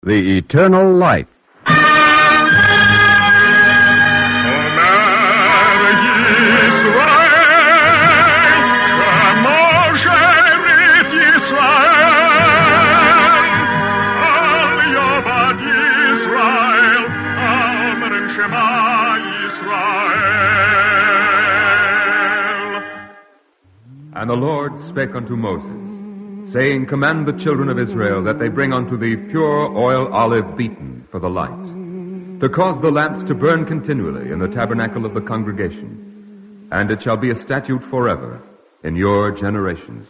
The Eternal Life. And the Lord spake unto Moses, saying, Command the children of Israel that they bring unto thee pure oil olive beaten for the light, to cause the lamps to burn continually in the tabernacle of the congregation. And it shall be a statute forever in your generations.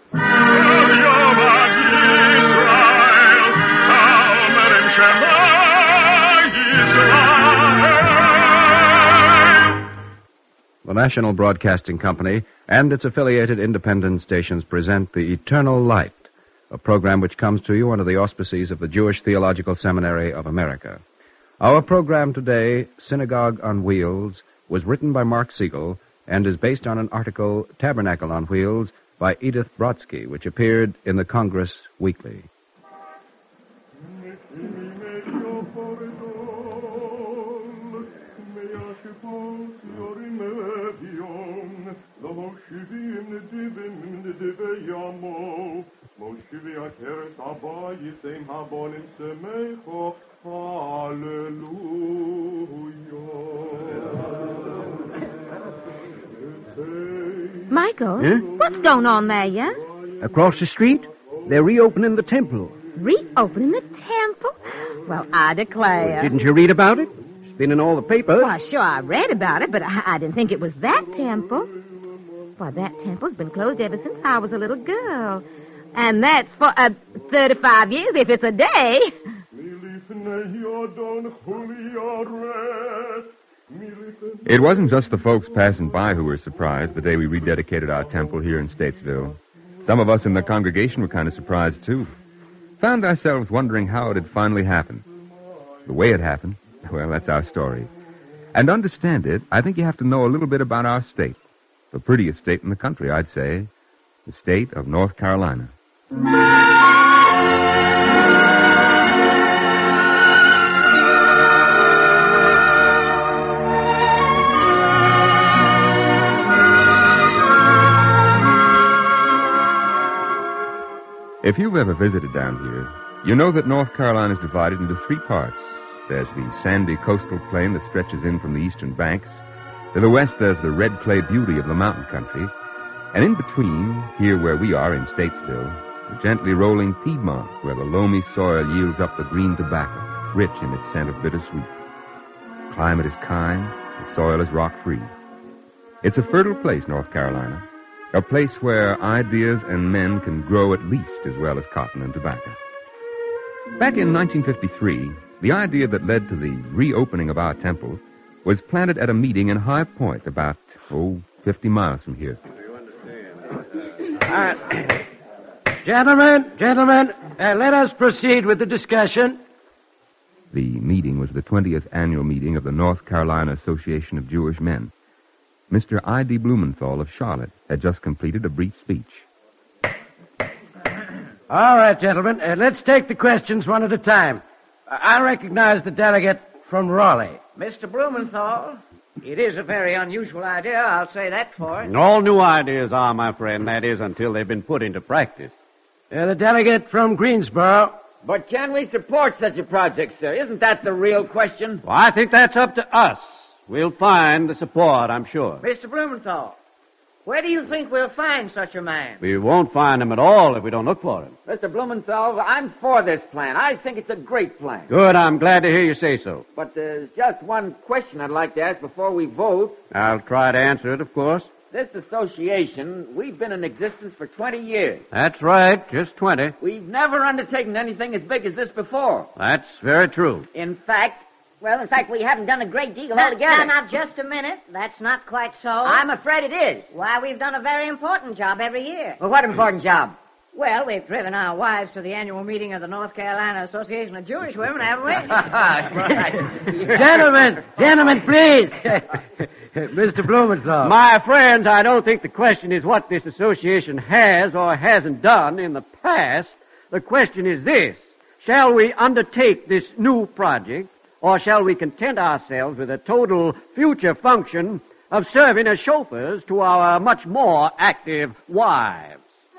The National Broadcasting Company and its affiliated independent stations present The Eternal Light, a program which comes to you under the auspices of the Jewish Theological Seminary of America. Our program today, Synagogue on Wheels, was written by Mark Siegel and is based on an article, Tabernacle on Wheels, by Edith Brodsky, which appeared in the Congress Weekly. Michael, what's going on there, yeah? Across the street, they're reopening the temple. Reopening the temple? Well, I declare. Didn't you read about it? It's been in all the papers. Well, sure, I read about it, but I didn't think it was that temple. Why, that temple's been closed ever since I was a little girl. And that's for 35 years, if it's a day. It wasn't just the folks passing by who were surprised the day we rededicated our temple here in Statesville. Some of us in the congregation were kind of surprised, too. Found ourselves wondering how it had finally happened. The way it happened, well, that's our story. And to understand it, I think you have to know a little bit about our state. The prettiest state in the country, I'd say. The state of North Carolina. If you've ever visited down here, you know that North Carolina is divided into three parts. There's the sandy coastal plain that stretches in from the eastern banks. To the west, there's the red clay beauty of the mountain country. And in between, here where we are in Statesville, the gently rolling Piedmont, where the loamy soil yields up the green tobacco, rich in its scent of bittersweet. The climate is kind, the soil is rock-free. It's a fertile place, North Carolina, a place where ideas and men can grow at least as well as cotton and tobacco. Back in 1953, the idea that led to the reopening of our temple was planted at a meeting in High Point, about, 50 miles from here. Gentlemen, let us proceed with the discussion. The meeting was the 20th annual meeting of the North Carolina Association of Jewish Men. Mr. I.D. Blumenthal of Charlotte had just completed a brief speech. All right, gentlemen, let's take the questions one at a time. I recognize the delegate from Raleigh. Mr. Blumenthal, it is a very unusual idea, I'll say that for it. All new ideas are, my friend, that is, until they've been put into practice. The delegate from Greensboro. But can we support such a project, sir? Isn't that the real question? Well, I think that's up to us. We'll find the support, I'm sure. Mr. Blumenthal, where do you think we'll find such a man? We won't find him at all if we don't look for him. Mr. Blumenthal, I'm for this plan. I think it's a great plan. Good, I'm glad to hear you say so. But there's just one question I'd like to ask before we vote. I'll try to answer it, of course. This association, we've been in existence for 20 years. That's right, just 20. We've never undertaken anything as big as this before. That's very true. In fact, we haven't done a great deal altogether. Now, just a minute. That's not quite so. I'm afraid it is. Why, we've done a very important job every year. Well, what important job? Well, we've driven our wives to the annual meeting of the North Carolina Association of Jewish Women, haven't we? Gentlemen, please. Mr. Blumenthal. My friends, I don't think the question is what this association has or hasn't done in the past. The question is this. Shall we undertake this new project, or shall we content ourselves with a total future function of serving as chauffeurs to our much more active wives?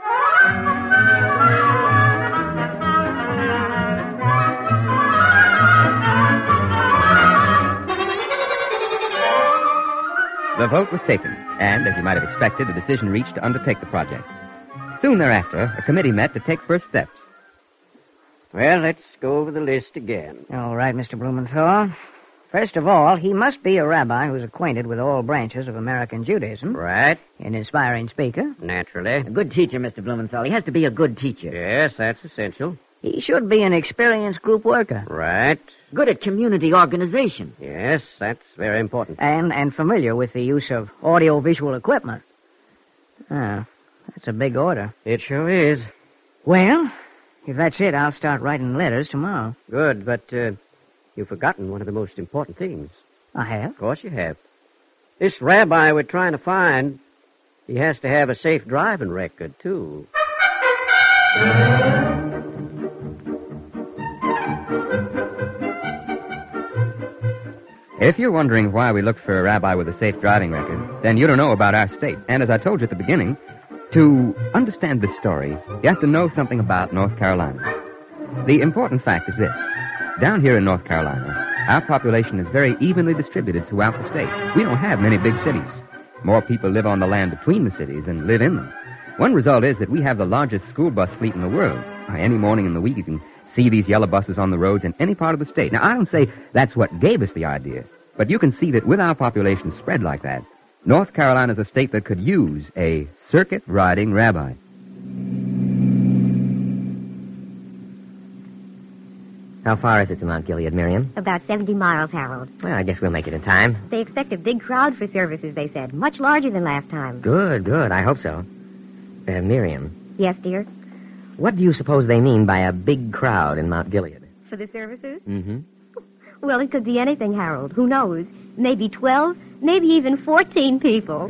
The vote was taken, and, as you might have expected, a decision reached to undertake the project. Soon thereafter, a committee met to take first steps. Well, let's go over the list again. All right, Mr. Blumenthal. First of all, he must be a rabbi who's acquainted with all branches of American Judaism. Right. An inspiring speaker. Naturally. A good teacher, Mr. Blumenthal. He has to be a good teacher. Yes, that's essential. He should be an experienced group worker. Right. Good at community organization. Yes, that's very important. And familiar with the use of audio-visual equipment. Ah, that's a big order. It sure is. Well, if that's it, I'll start writing letters tomorrow. Good, but you've forgotten one of the most important things. I have? Of course you have. This rabbi we're trying to find, he has to have a safe driving record, too. If you're wondering why we looked for a rabbi with a safe driving record, then you don't know about our state. And as I told you at the beginning, to understand this story, you have to know something about North Carolina. The important fact is this. Down here in North Carolina, our population is very evenly distributed throughout the state. We don't have many big cities. More people live on the land between the cities than live in them. One result is that we have the largest school bus fleet in the world. Any morning in the week, you can see these yellow buses on the roads in any part of the state. Now, I don't say that's what gave us the idea, but you can see that with our population spread like that, North Carolina is a state that could use a circuit-riding rabbi. How far is it to Mount Gilead, Miriam? About 70 miles, Harold. Well, I guess we'll make it in time. They expect a big crowd for services, they said. Much larger than last time. Good. I hope so. Miriam. Yes, dear? What do you suppose they mean by a big crowd in Mount Gilead? For the services? Mm-hmm. Well, it could be anything, Harold. Who knows? Maybe 12, maybe even 14 people.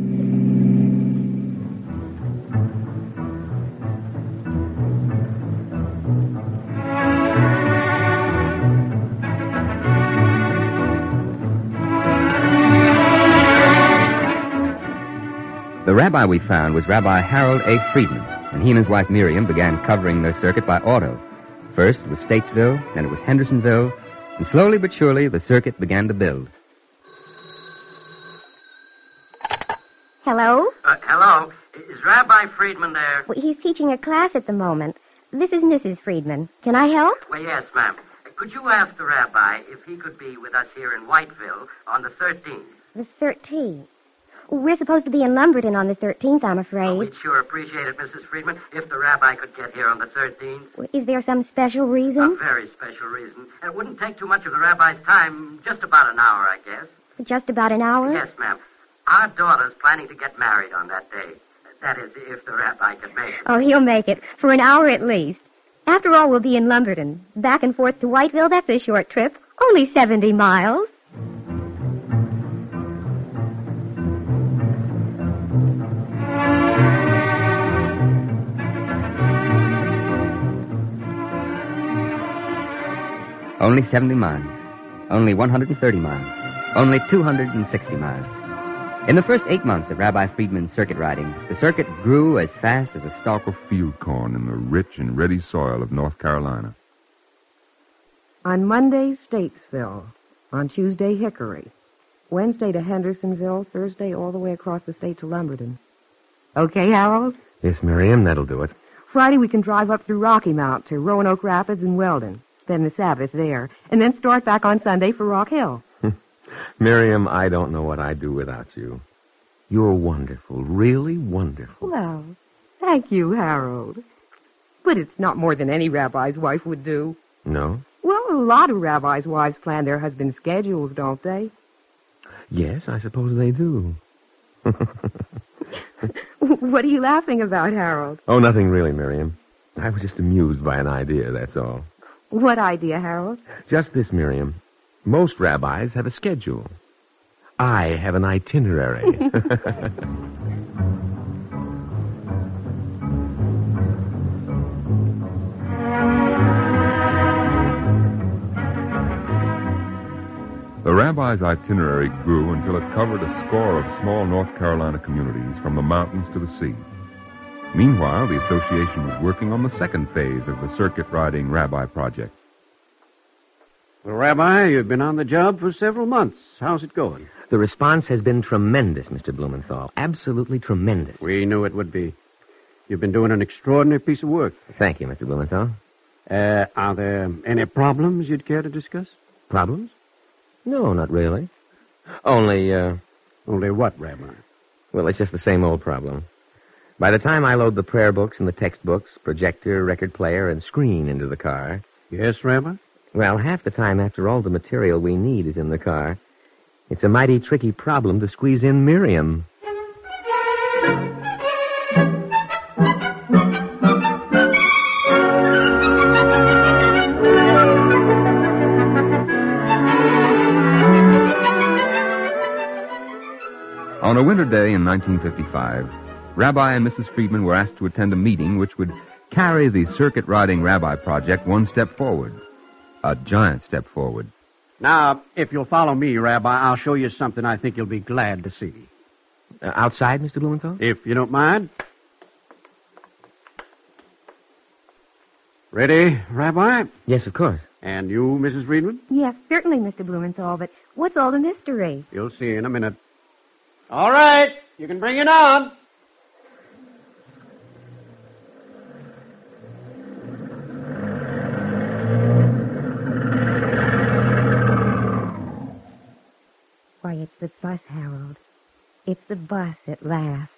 The rabbi we found was Rabbi Harold A. Friedman, and he and his wife Miriam began covering their circuit by auto. First it was Statesville, then it was Hendersonville, and slowly but surely the circuit began to build. Hello? Hello. Is Rabbi Friedman there? Well, he's teaching a class at the moment. This is Mrs. Friedman. Can I help? Well, yes, ma'am. Could you ask the rabbi if he could be with us here in Whiteville on the 13th? The 13th. We're supposed to be in Lumberton on the 13th, I'm afraid. Oh, we'd sure appreciate it, Mrs. Friedman, if the rabbi could get here on the 13th. Is there some special reason? A very special reason. It wouldn't take too much of the rabbi's time, just about an hour, I guess. Just about an hour? Yes, ma'am. Our daughter's planning to get married on that day. That is, if the rabbi could make it. Oh, he'll make it. For an hour at least. After all, we'll be in Lumberton. Back and forth to Whiteville, that's a short trip. Only 70 miles. Only 70 miles. Only 130 miles. Only 260 miles. In the first 8 months of Rabbi Friedman's circuit riding, the circuit grew as fast as a stalk of Field corn in the rich and ready soil of North Carolina. On Monday, Statesville. On Tuesday, Hickory. Wednesday to Hendersonville. Thursday all the way across the state to Lumberton. Okay, Harold? Yes, Miriam, that'll do it. Friday we can drive up through Rocky Mount to Roanoke Rapids and Weldon. Spend the Sabbath there. And then start back on Sunday for Rock Hill. Miriam, I don't know what I'd do without you. You're wonderful, really wonderful. Well, thank you, Harold. But it's not more than any rabbi's wife would do. No? Well, a lot of rabbis' wives plan their husbands' schedules, don't they? Yes, I suppose they do. What are you laughing about, Harold? Oh, nothing really, Miriam. I was just amused by an idea, that's all. What idea, Harold? Just this, Miriam. Most rabbis have a schedule. I have an itinerary. The rabbi's itinerary grew until it covered a score of small North Carolina communities from the mountains to the sea. Meanwhile, the association was working on the second phase of the circuit-riding rabbi project. Well, Rabbi, you've been on the job for several months. How's it going? The response has been tremendous, Mr. Blumenthal. Absolutely tremendous. We knew it would be. You've been doing an extraordinary piece of work. Thank you, Mr. Blumenthal. Are there any problems you'd care to discuss? Problems? No, not really. Only what, Rabbi? Well, it's just the same old problem. By the time I load the prayer books and the textbooks, projector, record player, and screen into the car... Yes, Rabbi? Well, half the time after all the material we need is in the car, it's a mighty tricky problem to squeeze in Miriam. On a winter day in 1955, Rabbi and Mrs. Friedman were asked to attend a meeting which would carry the circuit-riding rabbi project one step forward. A giant step forward. Now, if you'll follow me, Rabbi, I'll show you something I think you'll be glad to see. Outside, Mr. Blumenthal? If you don't mind. Ready, Rabbi? Yes, of course. And you, Mrs. Friedman? Yes, certainly, Mr. Blumenthal, but what's all the mystery? You'll see in a minute. All right, you can bring it on. Why, it's the bus, Harold. It's the bus at last.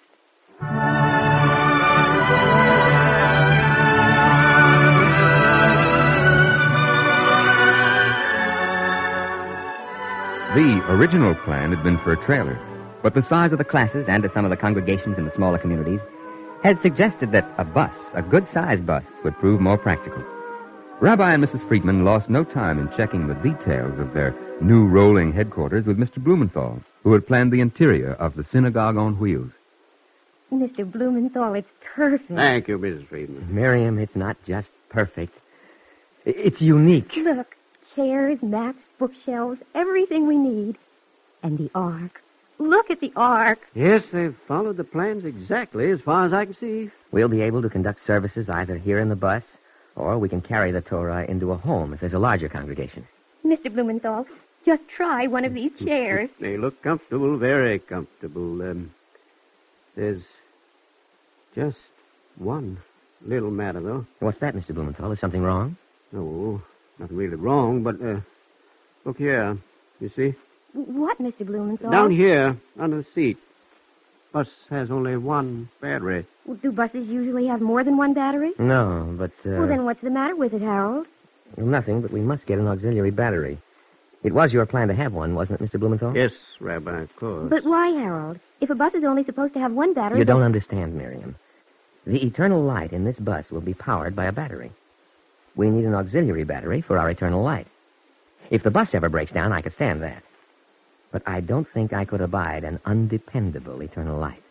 The original plan had been for a trailer, but the size of the classes and of some of the congregations in the smaller communities had suggested that a bus, a good-sized bus, would prove more practical. Rabbi and Mrs. Friedman lost no time in checking the details of their new rolling headquarters with Mr. Blumenthal, who had planned the interior of the synagogue on wheels. Mr. Blumenthal, it's perfect. Thank you, Mrs. Friedman. Miriam, it's not just perfect. It's unique. Look, chairs, mats, bookshelves, everything we need. And the ark. Look at the ark. Yes, they've followed the plans exactly as far as I can see. We'll be able to conduct services either here in the bus, or we can carry the Torah into a home if there's a larger congregation. Mr. Blumenthal, just try one of these chairs. They look comfortable, very comfortable. There's just one little matter, though. What's that, Mr. Blumenthal? Is something wrong? No, nothing really wrong, but, look here. You see? What, Mr. Blumenthal? Down here, under the seat. Bus has only one battery. Well, do buses usually have more than one battery? No, but, Well, then what's the matter with it, Harold? Nothing, but we must get an auxiliary battery. It was your plan to have one, wasn't it, Mr. Blumenthal? Yes, Rabbi, of course. But why, Harold? If a bus is only supposed to have one battery... You don't understand, Miriam. The eternal light in this bus will be powered by a battery. We need an auxiliary battery for our eternal light. If the bus ever breaks down, I could stand that. But I don't think I could abide an undependable eternal light.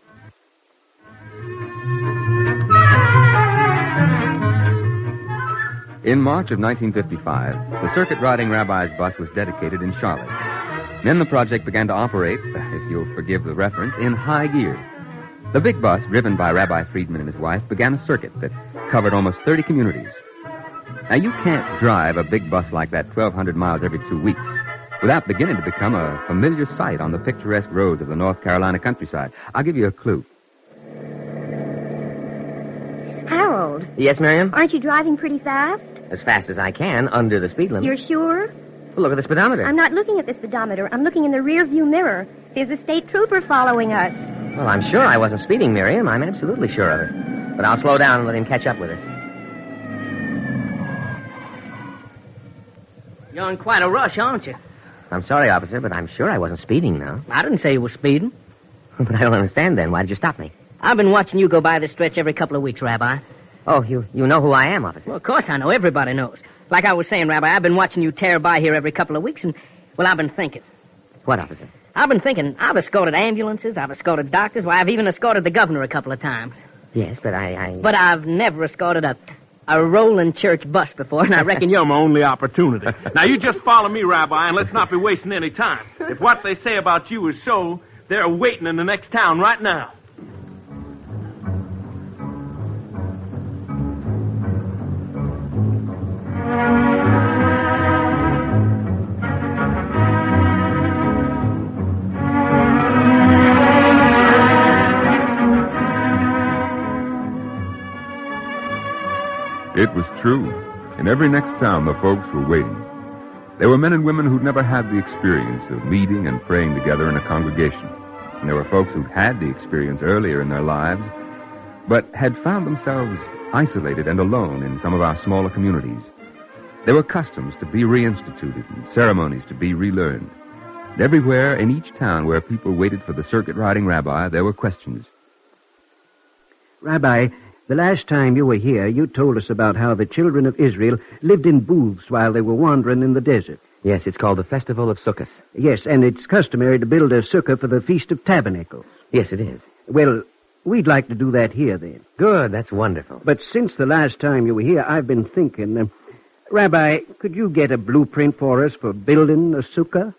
In March of 1955, the circuit-riding rabbi's bus was dedicated in Charlotte. Then the project began to operate, if you'll forgive the reference, in high gear. The big bus, driven by Rabbi Friedman and his wife, began a circuit that covered almost 30 communities. Now, you can't drive a big bus like that 1,200 miles every 2 weeks without beginning to become a familiar sight on the picturesque roads of the North Carolina countryside. I'll give you a clue. Harold. Yes, Miriam? Aren't you driving pretty fast? As fast as I can, under the speed limit. You're sure? Well, look at the speedometer. I'm not looking at the speedometer. I'm looking in the rear view mirror. There's a state trooper following us. Well, I'm sure I wasn't speeding, Miriam. I'm absolutely sure of it. But I'll slow down and let him catch up with us. You're in quite a rush, aren't you? I'm sorry, officer, but I'm sure I wasn't speeding now. I didn't say you were speeding. But I don't understand then. Why did you stop me? I've been watching you go by this stretch every couple of weeks, Rabbi. Oh, you know who I am, officer. Well, of course I know. Everybody knows. Like I was saying, Rabbi, I've been watching you tear by here every couple of weeks, and, well, I've been thinking. What, officer? I've been thinking. I've escorted ambulances. I've escorted doctors. Why, I've even escorted the governor a couple of times. Yes, but But I've never escorted a a rolling church bus before, and I reckon You're my only opportunity. Now, you just follow me, Rabbi, and let's not be wasting any time. If what they say about you is so, they're waiting in the next town right now. It was true. In every next town, the folks were waiting. There were men and women who'd never had the experience of meeting and praying together in a congregation. And there were folks who'd had the experience earlier in their lives, but had found themselves isolated and alone in some of our smaller communities. There were customs to be reinstituted and ceremonies to be relearned. And everywhere in each town where people waited for the circuit-riding rabbi, there were questions. Rabbi, the last time you were here, you told us about how the children of Israel lived in booths while they were wandering in the desert. Yes, it's called the Festival of Sukkot. Yes, and it's customary to build a sukkah for the Feast of Tabernacles. Yes, it is. Well, we'd like to do that here, then. Good, that's wonderful. But since the last time you were here, I've been thinking, Rabbi, could you get a blueprint for us for building a sukkah?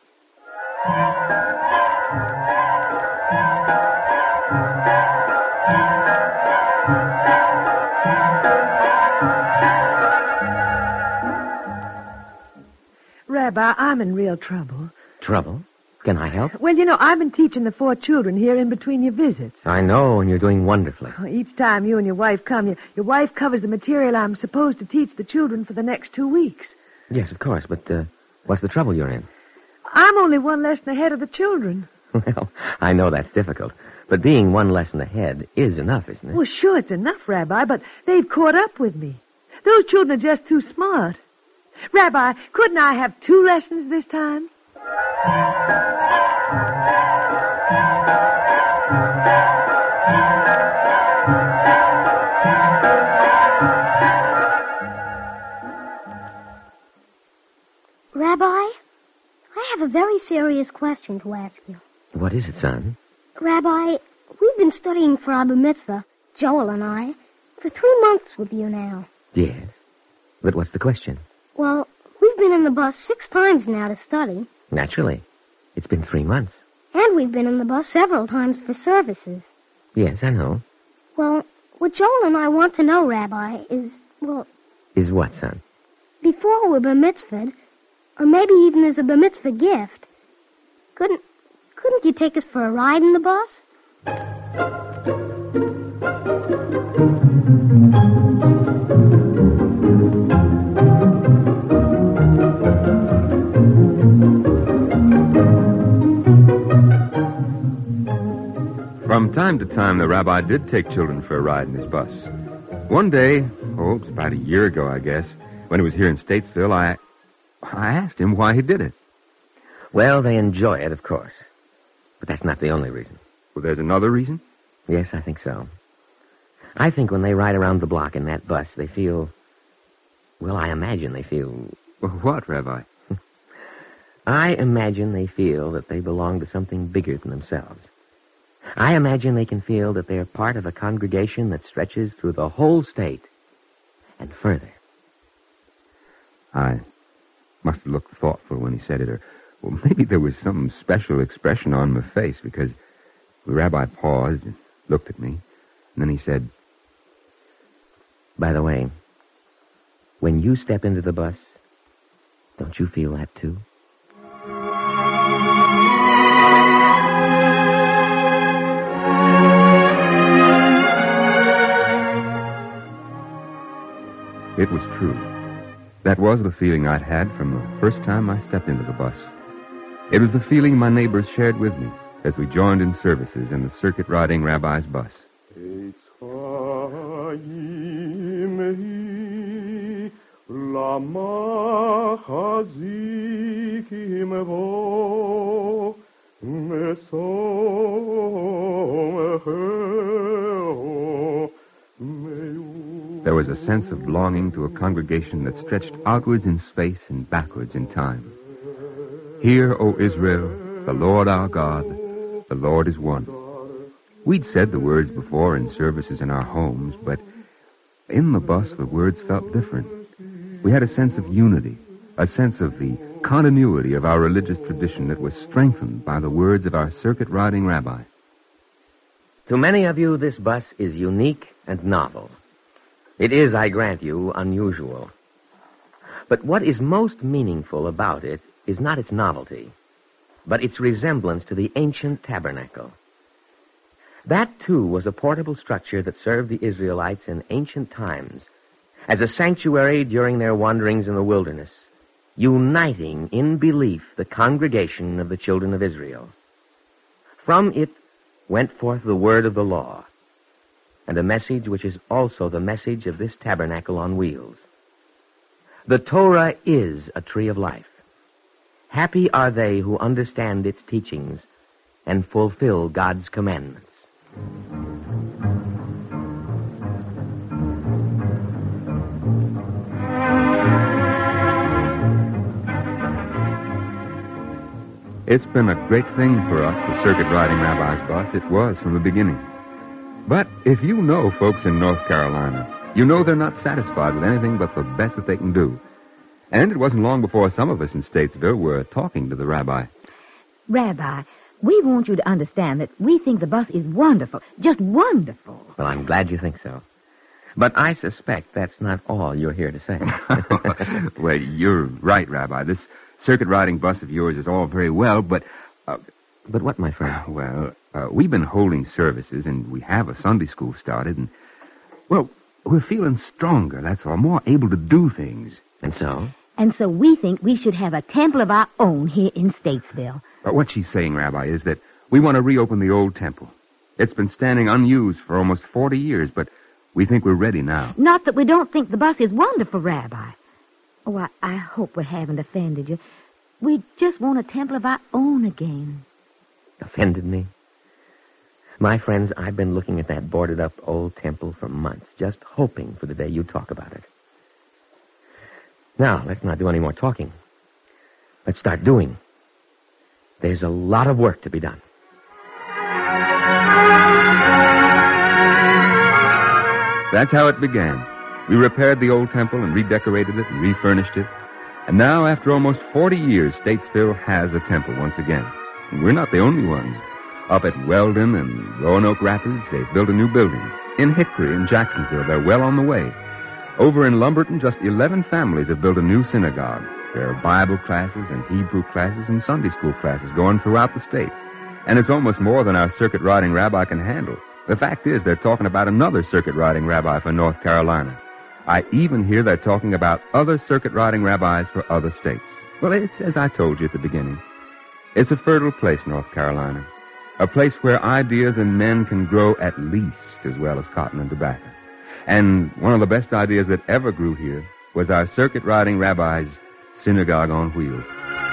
Rabbi, I'm in real trouble. Trouble? Can I help? Well, you know, I've been teaching the 4 children here in between your visits. I know, and you're doing wonderfully. Each time you and your wife come, your wife covers the material I'm supposed to teach the children for the next 2 weeks. Yes, of course, but what's the trouble you're in? I'm only 1 lesson ahead of the children. Well, I know that's difficult, but being 1 lesson ahead is enough, isn't it? Well, sure, it's enough, Rabbi, but they've caught up with me. Those children are just too smart. Rabbi, couldn't I have 2 lessons this time? Rabbi, I have a very serious question to ask you. What is it, son? Rabbi, we've been studying for our bar mitzvah, Joel and I, for 3 months with you now. Yes. But what's the question? Well, we've been in the bus 6 times now to study. Naturally. It's been 3 months. And we've been in the bus several times for services. Yes, I know. Well, what Joel and I want to know, Rabbi, is, well... Is what, son? Before we're bar mitzvahed, or maybe even as a bar mitzvah gift, couldn't you take us for a ride in the bus? From time to time, the rabbi did take children for a ride in his bus. One day, it was about a year ago, I guess, when he was here in Statesville, I asked him why he did it. Well, they enjoy it, of course. But that's not the only reason. Well, there's another reason? Yes, I think so. I think when they ride around the block in that bus, they feel... Well, I imagine they feel... Well, what, Rabbi? I imagine they feel that they belong to something bigger than themselves. I imagine they can feel that they're part of a congregation that stretches through the whole state and further. I must have looked thoughtful when he said it, or well, maybe there was some special expression on my face, because the rabbi paused and looked at me, and then he said, "By the way, when you step into the bus, don't you feel that too?" It was true. That was the feeling I'd had from the first time I stepped into the bus. It was the feeling my neighbors shared with me as we joined in services in the circuit-riding rabbi's bus. There was a sense of belonging to a congregation that stretched outwards in space and backwards in time. Hear, O Israel, the Lord our God, the Lord is one. We'd said the words before in services in our homes, but in the bus, the words felt different. We had a sense of unity, a sense of the continuity of our religious tradition that was strengthened by the words of our circuit-riding rabbi. To many of you, this bus is unique and novel. It is, I grant you, unusual. But what is most meaningful about it is not its novelty, but its resemblance to the ancient tabernacle. That, too, was a portable structure that served the Israelites in ancient times as a sanctuary during their wanderings in the wilderness, uniting in belief the congregation of the children of Israel. From it went forth the word of the law, and a message which is also the message of this tabernacle on wheels. The Torah is a tree of life. Happy are they who understand its teachings and fulfill God's commandments. It's been a great thing for us, the circuit-riding rabbi's bus. It was from the beginning. But if you know folks in North Carolina, you know they're not satisfied with anything but the best that they can do. And it wasn't long before some of us in Statesville were talking to the rabbi. Rabbi, we want you to understand that we think the bus is wonderful, just wonderful. Well, I'm glad you think so. But I suspect that's not all you're here to say. Well, you're right, Rabbi. This circuit-riding bus of yours is all very well, but... But what, my friend? Well, we've been holding services, and we have a Sunday school started, and, well, we're feeling stronger, that's all, more able to do things. And so? And so we think we should have a temple of our own here in Statesville. But what she's saying, Rabbi, is that we want to reopen the old temple. It's been standing unused for almost 40 years, but we think we're ready now. Not that we don't think the bus is wonderful, Rabbi. Oh, I hope we haven't offended you. We just want a temple of our own again. Offended me? My friends, I've been looking at that boarded-up old temple for months, just hoping for the day you talk about it. Now, let's not do any more talking. Let's start doing. There's a lot of work to be done. That's how it began. We repaired the old temple and redecorated it and refurnished it. And now, after almost 40 years, Statesville has a temple once again. And we're not the only ones. Up at Weldon and Roanoke Rapids, they've built a new building. In Hickory and Jacksonville, they're well on the way. Over in Lumberton, just 11 families have built a new synagogue. There are Bible classes and Hebrew classes and Sunday school classes going throughout the state. And it's almost more than our circuit-riding rabbi can handle. The fact is, they're talking about another circuit-riding rabbi for North Carolina. I even hear they're talking about other circuit-riding rabbis for other states. Well, it's as I told you at the beginning. It's a fertile place, North Carolina. A place where ideas and men can grow at least as well as cotton and tobacco. And one of the best ideas that ever grew here was our circuit-riding rabbi's synagogue on wheels.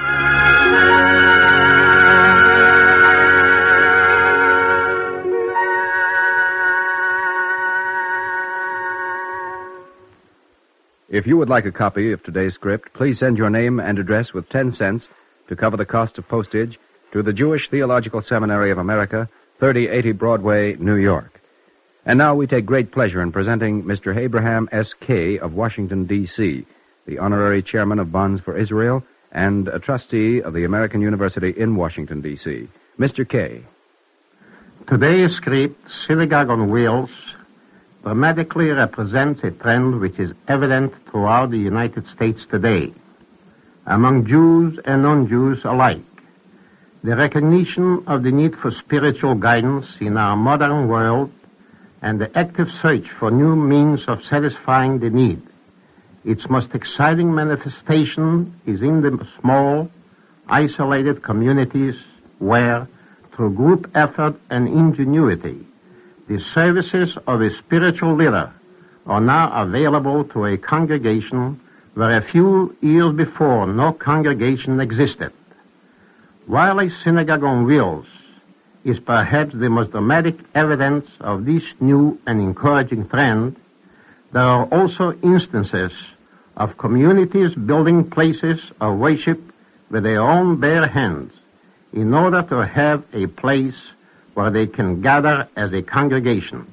If you would like a copy of today's script, please send your name and address with 10 cents to cover the cost of postage to the Jewish Theological Seminary of America, 3080 Broadway, New York. And now we take great pleasure in presenting Mr. Abraham S. Kay of Washington, D.C., the honorary chairman of Bonds for Israel and a trustee of the American University in Washington, D.C. Mr. Kay. Today's script, Synagogue on Wheels, dramatically represents a trend which is evident throughout the United States today, among Jews and non-Jews alike. The recognition of the need for spiritual guidance in our modern world and the active search for new means of satisfying the need. Its most exciting manifestation is in the small, isolated communities where, through group effort and ingenuity, the services of a spiritual leader are now available to a congregation where a few years before no congregation existed. While a synagogue on wheels is perhaps the most dramatic evidence of this new and encouraging trend, there are also instances of communities building places of worship with their own bare hands in order to have a place where they can gather as a congregation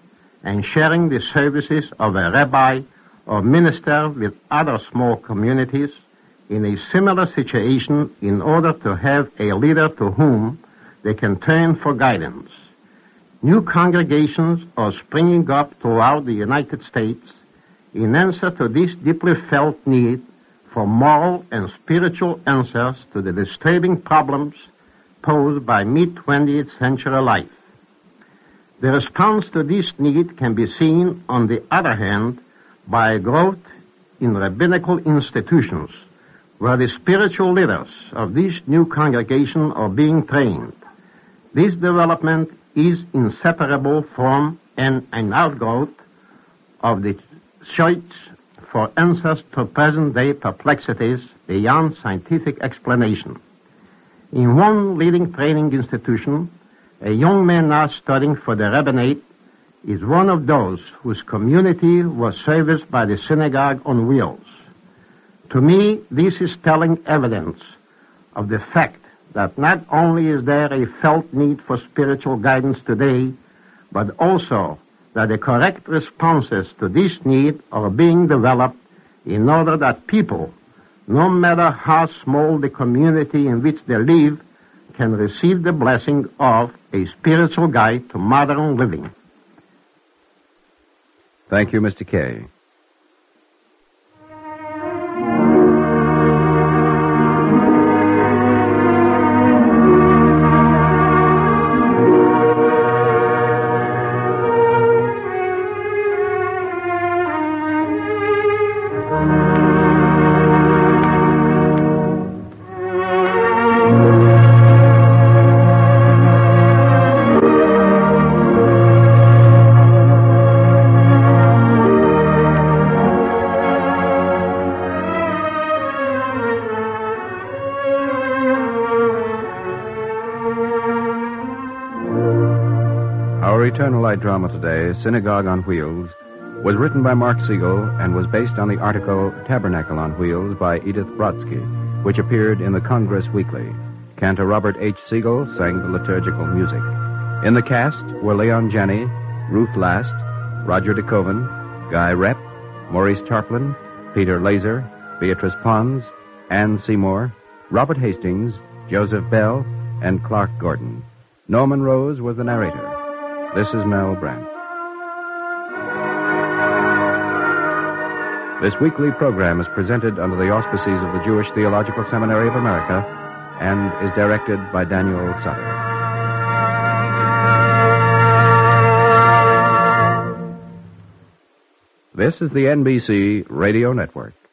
and sharing the services of a rabbi or minister with other small communities in a similar situation in order to have a leader to whom they can turn for guidance. New congregations are springing up throughout the United States in answer to this deeply felt need for moral and spiritual answers to the disturbing problems posed by mid-20th century life. The response to this need can be seen, on the other hand, by a growth in rabbinical institutions where the spiritual leaders of this new congregation are being trained. This development is inseparable from and an outgrowth of the search for answers to present-day perplexities beyond scientific explanation. In one leading training institution, a young man now studying for the rabbinate is one of those whose community was serviced by the synagogue on wheels. To me, this is telling evidence of the fact that not only is there a felt need for spiritual guidance today, but also that the correct responses to this need are being developed in order that people, no matter how small the community in which they live, can receive the blessing of a spiritual guide to modern living. Thank you, Mr. Kay. Eternal Light drama today, Synagogue on Wheels, was written by Mark Siegel and was based on the article Tabernacle on Wheels by Edith Brodsky, which appeared in the Congress Weekly. Cantor Robert H. Siegel sang the liturgical music. In the cast were Leon Janney, Ruth Last, Roger DeKoven, Guy Rep, Maurice Tarplin, Peter Laser, Beatrice Pons, Ann Seymour, Robert Hastings, Joseph Bell, and Clark Gordon. Norman Rose was the narrator. This is Mel Brandt. This weekly program is presented under the auspices of the Jewish Theological Seminary of America and is directed by Daniel Sutter. This is the NBC Radio Network.